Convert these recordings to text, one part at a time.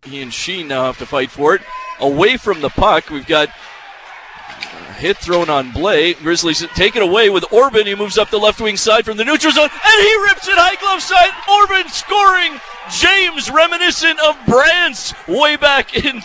He and Sheen now have to fight for it. Away from the puck, we've got a hit thrown on Blais. Grizzlies take it away with Orban. He moves up the left wing side from the neutral zone, and he rips it high glove side. Orban scoring. James, reminiscent of Brant's way back in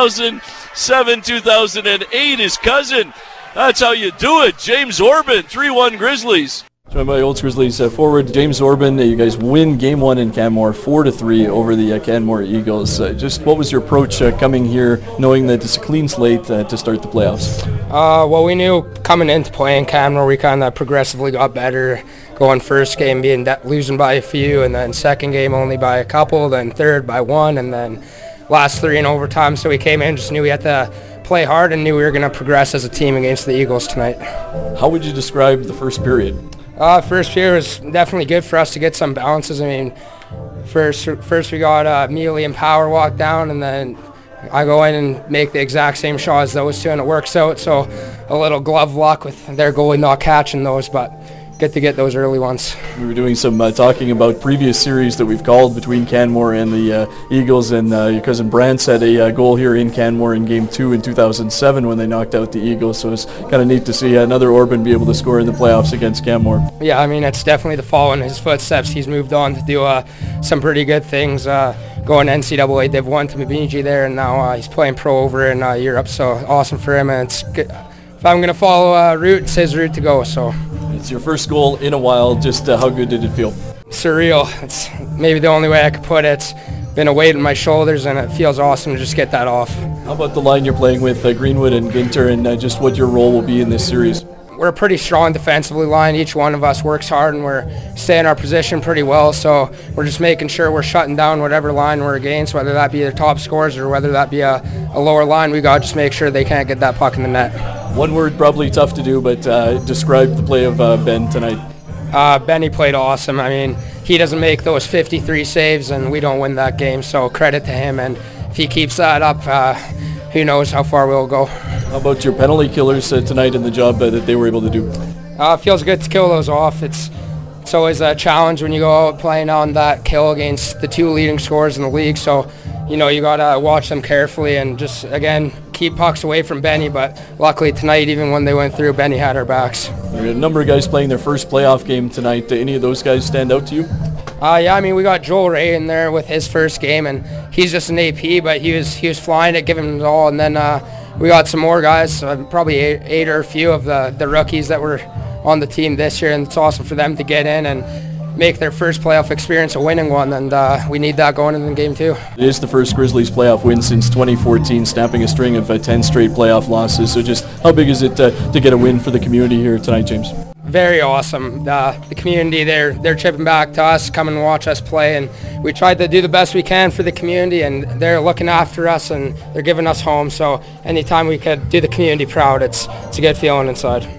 2007, 2008, his cousin. That's how you do it. James Orban, 3-1 Grizzlies. Joined by Olds Grizzlies forward James Orban. You guys win Game 1 in Canmore 4-3 over the Canmore Eagles. Just what was your approach coming here, knowing that it's a clean slate to start the playoffs? Well, we knew coming into playing Canmore, we kind of progressively got better. Going first game being losing by a few, and then second game only by a couple, then third by one, and then last three in overtime. So we came in, just knew we had to play hard and knew we were going to progress as a team against the Eagles tonight. How would you describe the first period? First period was definitely good for us to get some balances. I mean, first we got Mealy and Power walk down, and then I go in and make the exact same shot as those two, and it works out. So a little glove luck with their goalie not catching those, but good to get those early ones. We were doing some talking about previous series that we've called between Canmore and the Eagles, and your cousin Brant had a goal here in Canmore in Game 2 in 2007 when they knocked out the Eagles, so it's kind of neat to see another Orban be able to score in the playoffs against Canmore. Yeah, I mean, it's definitely to follow in his footsteps. He's moved on to do some pretty good things, going NCAA Div 1 to Bemidji there, and now he's playing pro over in Europe, so awesome for him, and it's good. If I'm going to follow a route, it's his route to go, so. It's your first goal in a while. Just how good did it feel? Surreal. It's maybe the only way I could put it. It's been a weight on my shoulders, and it feels awesome to just get that off. How about the line you're playing with Greenwood and Ginter, and just what your role will be in this series? We're a pretty strong defensively line. Each one of us works hard, and we're staying our position pretty well, so we're just making sure we're shutting down whatever line we're against, whether that be the top scorers or whether that be a lower line. We got to just make sure they can't get that puck in the net. One word, probably tough to do, but describe the play of Ben tonight. Benny played awesome. I mean, he doesn't make those 53 saves, and we don't win that game, so credit to him, and if he keeps that up, who knows how far we'll go. How about your penalty killers tonight and the job that they were able to do? It feels good to kill those off. It's always a challenge when you go out playing on that kill against the two leading scorers in the league, so you know you got to watch them carefully and just, again, keep pucks away from Benny, but luckily tonight, even when they went through, Benny had our backs. There are a number of guys playing their first playoff game tonight. Any of those guys stand out to you? Yeah, I mean, we got Joel Ray in there with his first game, and he's just an AP, but he was flying it, giving it all, and then we got some more guys, probably eight or a few of the rookies that were on the team this year, and it's awesome for them to get in and make their first playoff experience a winning one, and we need that going in Game 2. It is the first Grizzlies playoff win since 2014, snapping a string of 10 straight playoff losses. So just how big is it to get a win for the community here tonight, James? Very awesome. The community, they're chipping back to us, coming and watch us play, and we tried to do the best we can for the community, and they're looking after us, and they're giving us home. So anytime we could do the community proud, it's a good feeling inside.